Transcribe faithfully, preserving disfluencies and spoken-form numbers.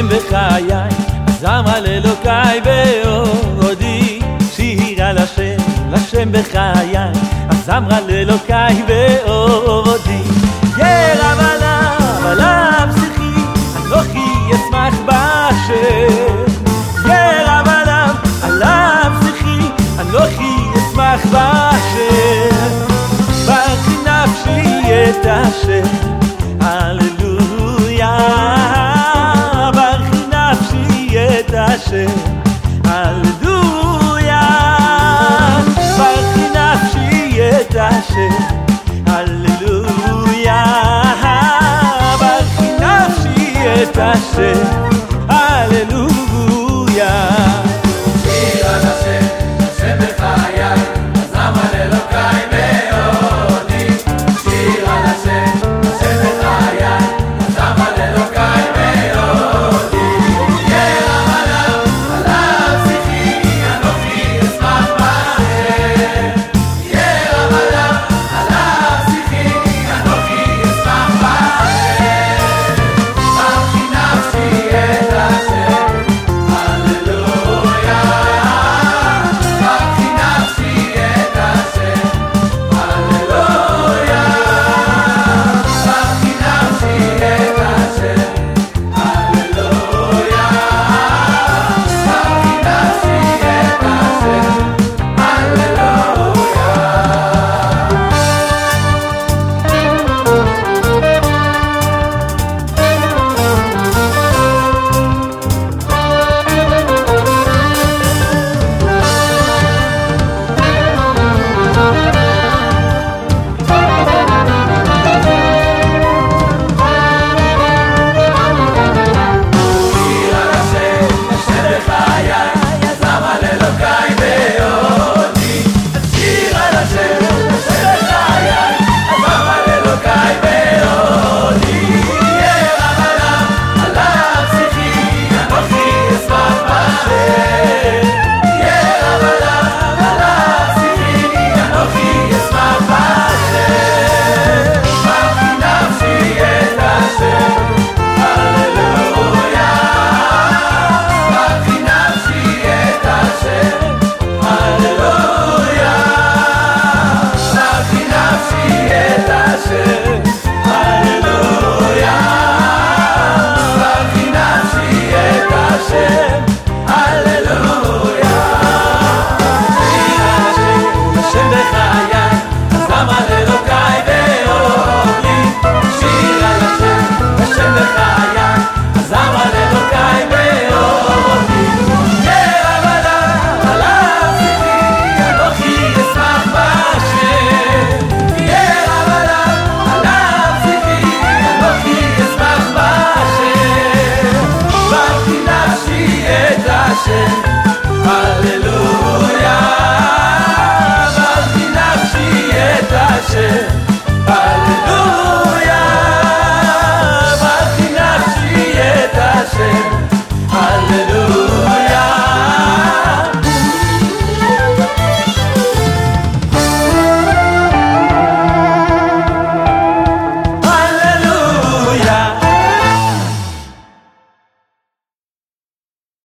בחיי, אז אמרה לאלוקיי בעודי שיר על השם, לשם בחיי, אז אמרה לאלוקיי בעודי ירב עליו, עליו שיחי, אנוכי אשמח בהשם. ירב עליו, עליו שיחי, אנוכי אשמח בהשם. ברכי נפשי את השם, הללויה. ברכי נפשי את השם, הללויה. ברכי נפשי את השם, הללויה. ברכי נפשי את השם, הללויה. שיר על השם, השם בחיי, אז למה לאלוקיי בעודי. שיר על השם, השם בחיי, אז למה לאלוקיי בעודי. ירב עליו, עליו שיחי, אנוכי אשמח בהשם. ירב עליו, עליו שיחי, אנוכי אשמח בהשם. ברכי נפשי את השם, הללויה. ברכי נפשי את השם, הללויה. ברכי נפשי את השם, הללויה. ברכי נפשי את השם, שיר על השם, השם בחיי, אז למה לאלוקיי בעודי. שיר על השם, השם בחיי, אז למה לאלוקיי בעודי. ירב עליו, עליו שיחי, אנוכי אשמח בהשם. ירב עליו, עליו שיחי, אנוכי אשמח בהשם. ברכי נפשי את השם, הללויה. ברכי נפשי את השם, הללויה. ברכי נפשי את השם, הללויה. ברכי נפשי את השם, הללויה. שיר על השם, השם בחיי, אז למה לאלוקיי בעודי. שיר על השם, השם בחיי, אז למה לאלוקיי בעודי. ירב עליו, עליו שיחי, אנוכי אשמח בהשם. ירב עליו, עליו שיחי, אנוכי אשמח בהשם. ברכי נפשי את השם, הללויה. ברכי נפשי את השם, הללויה.